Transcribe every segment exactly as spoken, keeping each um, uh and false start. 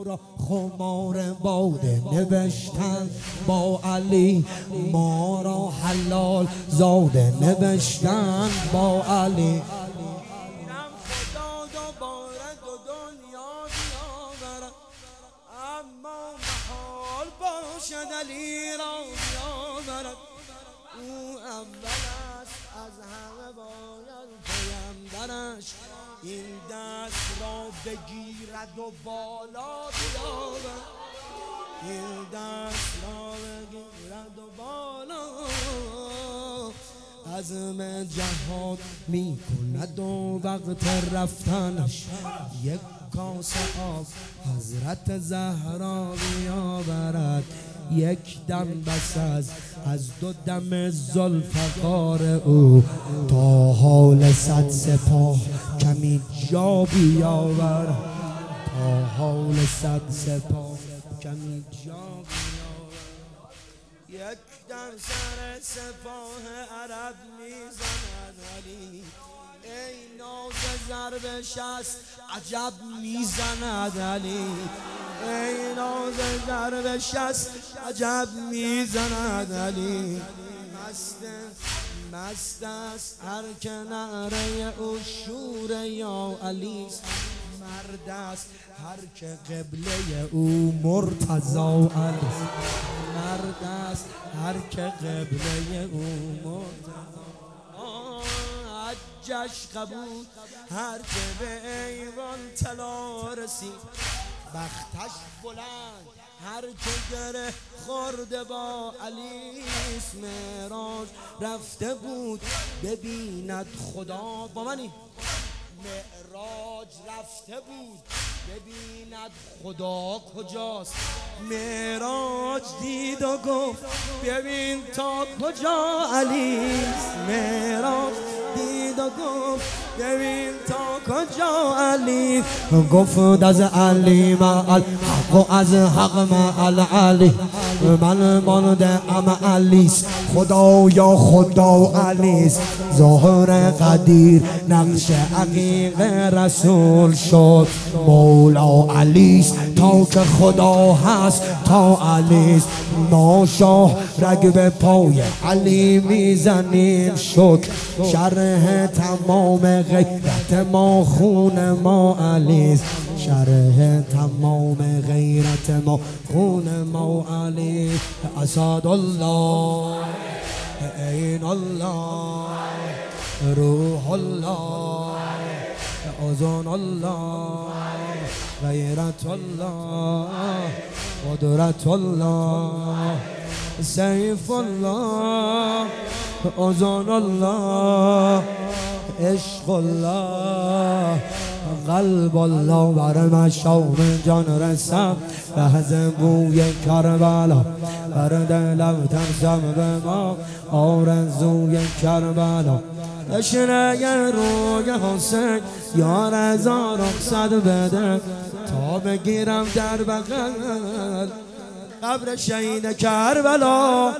را خمار باده نوشتن با علی، ما را حلال زاده نوشتن با علی. خدا دوباره دو دنیا بیاورد، اما محال باشد علی را بیاورد. او اول است از همه باید پیمبرش این دست را بگیرد و بالا بیاورد. این دست را بگیرد و بالا عزم جهاد می کند و وقت رفتنش یک کاسه آب حضرت زهرا بیاورد. یک دم بس از از دو دم ذوالفقار او تا حال صد سپاه کمی جا بیاورد. تا حال صد سپاه کمی جا بیاورد. یک دم سر سپاه عرب میزند علی، ای ناز ضرب شست عجب میزند علی. ای ناز ضرب شست عجب میزند علی. مست مست است هر که نعره او شور یا علی، مرد است هر که قبله او مرتضی علی. مرد است هر که قبله او مرتضی. حجش قبول هر که به ایوان طلا رسید، بختش بلند هر که گره خورده با علی. معراج رفته بود ببیند خدا با منی. معراج رفته بود ببیند خدا کجاست. معراج دید و گفت ببین تا کجا علیست. معراج دید و گفت ببین تا کجا علی. گفت از علی ما الحق و از حق ما العلی، من مانده ام علیست خدا یا خدا علیست. ظاهر قدیر نقش عقیق رسول شد، مولا علیست تا که خدا هست تا علیست. ما شاه رگ به پای علی میزنیم شکر، شرح تمام غیرت ما خون ما علیست. شرح تمام غیرت ما خون ما علی. اسد الله عین الله روح الله اذن الله غیرت الله قدرت الله سیف الله اذن الله عشق الله قلب الله. بر مشام جان رسم لحظ بوی کربلا، بر دلم ترسم به ما آرزوی کربلا. تشنه روی حسین یا رضا رخصت بده تا بگیرم در بغل قبر شهید کربلا.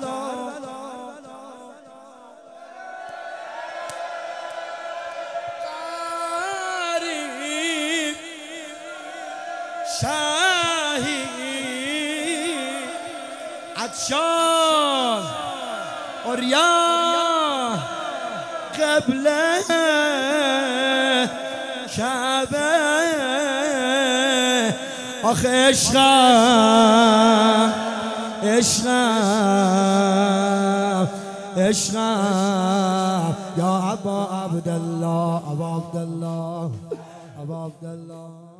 شهید عطشان عریان قبله کعبه، آخه عشقم عشقم عشقم یا ابا عبدالله ابا عبدالله ابا عبدالله.